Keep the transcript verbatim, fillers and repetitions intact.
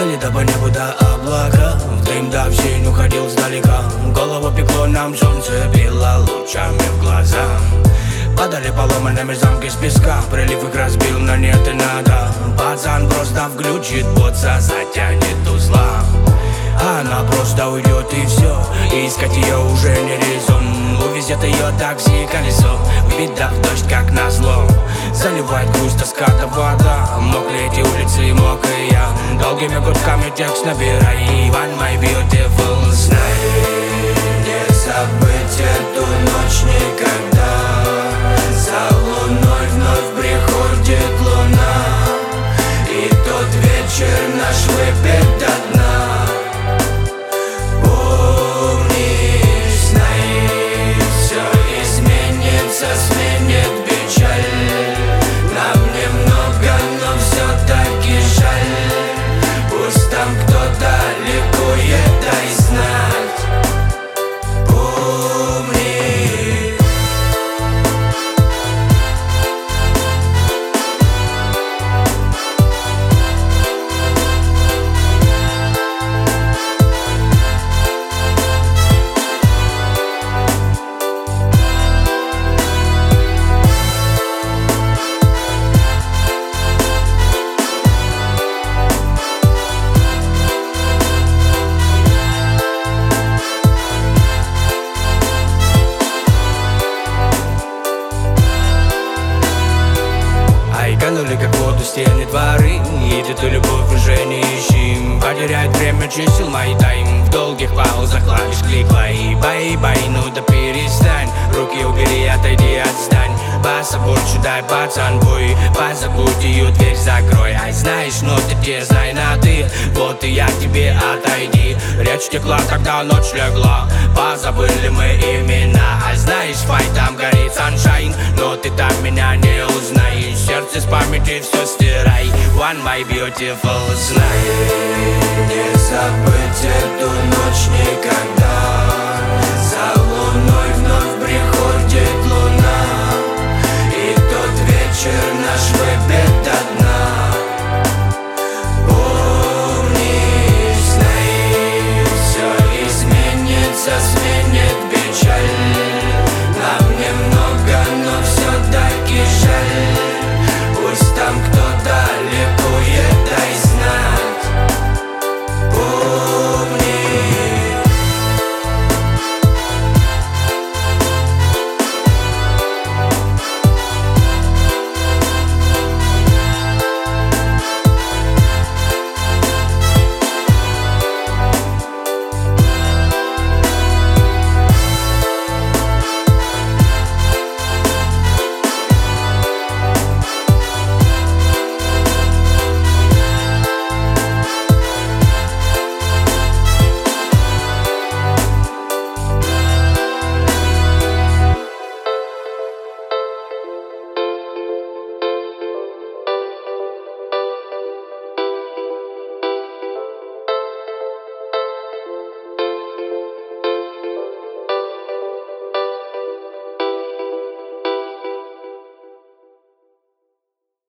Летели до по небу до облака, в дым да в синь уходил сдалека. Голову пекло, нам солнце било лучами в глаза. Падали поломанными замки с песка, прилив их разбил, но нет и надо. Пацан просто включит боца, затянет узла. Она просто уйдет и все, и искать ее уже не резон. Увезет ее такси колесо, в беда в дождь как назло. Заливает грусть, тоска да вода, мокли эти улицы, мог и я. Долгими гудками текст набирай, One my beautiful. Знай, не забыть эту ночь никогда. За луной вновь приходит луна, и тот вечер наш выпит до дна. Сменит печаль. Нам немного, но все-таки жаль. Пусть там кто-то ликует, дай знать. Помни. Канули как в воду стены дворы, и ты ту любовь уже не ищи. Потерять время чисел мой тайм, в долгих паузах клавиш клик-бай. Бай-бай, ну да перестань, руки убери, отойди, отстань. Пассапорт дай, пацан, бой, позабудь ее, дверь закрой. Ай, знаешь, но ты те, знай на ты, вот и я тебе отойди. Речь текла, когда ночь легла, позабыли мы имена. Ай, знаешь, фай, там горит саншайн, но ты там меня не узнаешь. Сердце с памяти все стирай, One my beautiful. Знай, не забыть эту ночь никогда.